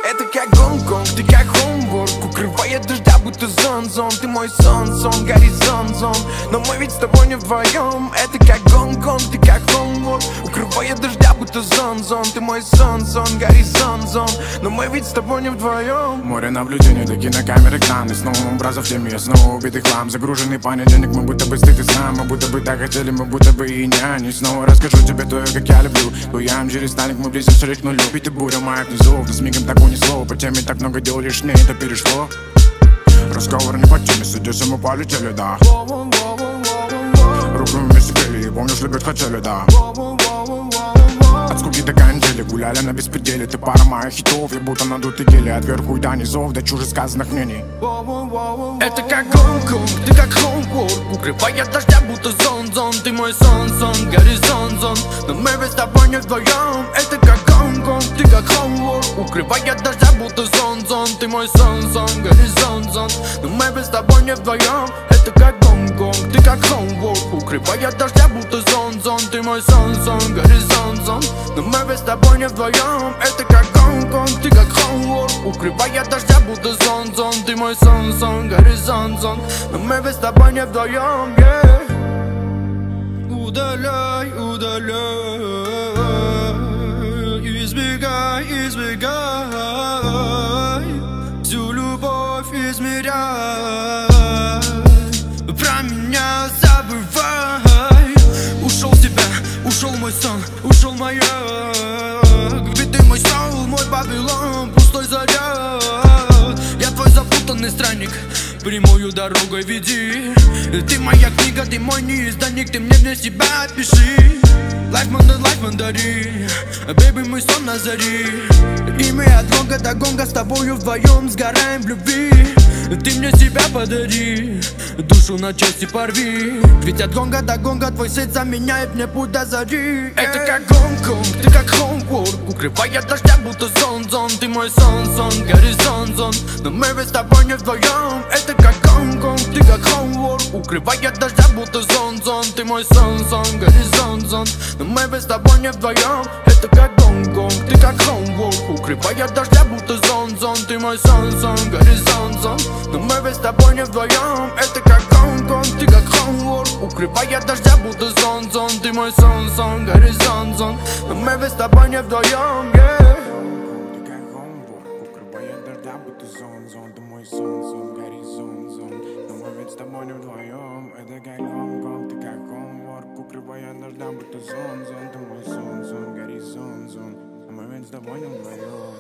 Это как Гонконг, ты как Хомворк, укрывает дождя, будто зон-зон. Ты мой сон-сон, горизонт-зон, но мы ведь с тобой не вдвоем. Это как Гонконг, ты как Хомворк, укрывает дождя, будто зон-зон. Ты мой сон-сон, горизонт-зон, но мы ведь с тобой не вдвоем. Море наблюдений, до кинокамеры краны. Снова образов в теме, снова убитый хлам. Загруженный понедельник, мы будто бы стыд и сам. Мы будто бы так хотели, мы будто бы и не. Снова расскажу тебе то, как я люблю. Буям через сталик, мы близимся к нулю. Ведь ты буря моя внизу, да с мигом так унесло. По теме так много дел лишнее, это перешло. Разговор не по теме, садись, мы полетели, да. Руку вместе пели, помнишь, любить хотели, да. От скуки до канители, гуляли на беспределе. Ты пара моих хитов, я будто надутый гели. От верху и до низов, до чужих сказанных мнений. Это как Гонконг, ты как Хомворк, укрывает дождя, будто зон-зон. Ты мой сон-сон, горизонт-зон, но мы ведь с тобой не вдвоем. Это как Гонконг, ты как Хомворк, укрывает дождя, будто зон-зон. Ты мой сон-сон, горизонт-зон, но мы ведь с тобой не вдвоем. Это как Гонконг, ты как Хомворк, укрывает дождя, будто зон-зон. Ты мой сон-сон, горизонт-зон, но мы ведь с тобой не вдвоем. Это как Гонконг, ты как Хомворк, укрывает дождя, будто зон-зон. Ты мой сон-сон, горизонт-зон, но мы ведь с тобой не вдвоем, yeah. Удаляй, удаляй, избегай, избегай, всю любовь измеряй, про меня забывай. Ушел с тебя, ушел мой сон, ушел моя. Ведь ты мой соул, мой Вавилон, пустой заряд. Я твой запутанный странник, прямую дорогой веди. Ты моя книга, ты мой неизданник, ты мне для себя пиши. Life мандари, бэйби, мой сон на заре. И мы от гонга до гонга с тобою вдвоем сгораем в любви. Ты мне себя подари, душу на части порви. Ведь от гонга до гонга твой свет заменяет мне путь до зари. Это как Гонконг, ты как Хомворк, укрывает дождя, будто зон-зон. Ты мой сон-сон, горизонт-зон, но мы ведь с тобой не вдвоем. Это как Гонконг, ты как Хомворк, укрывает дождя, будто зон-зон. Ты мой сон-сон, горизонт-зон, но мы ведь с тобой не вдвоем. Это как Гонконг, ты как Хомворк, укрывает дождя, будто зон-зон. Ты мой сон-сон, горизонт-зон, но мы ведь с тобой не вдвоем. Это как Гонконг, ты как Хомворк, укрывает дождя, будто зон-зон. Ты мой сон-сон, горизонт-зон, но мы ведь с тобой не вдвоем, yeah. Ты как Хомворк, укрывает дождя, будто зон-зон. Ты мой сон-сон, горизонт-зон, но мы ведь с тобой не вдвоем. Это как Гонконг, ты как Хомворк, укрывает дождя, будто зон-зон. Ты мой сон-сон, горизонт-зон, но мы ведь с тобой не вдвоем.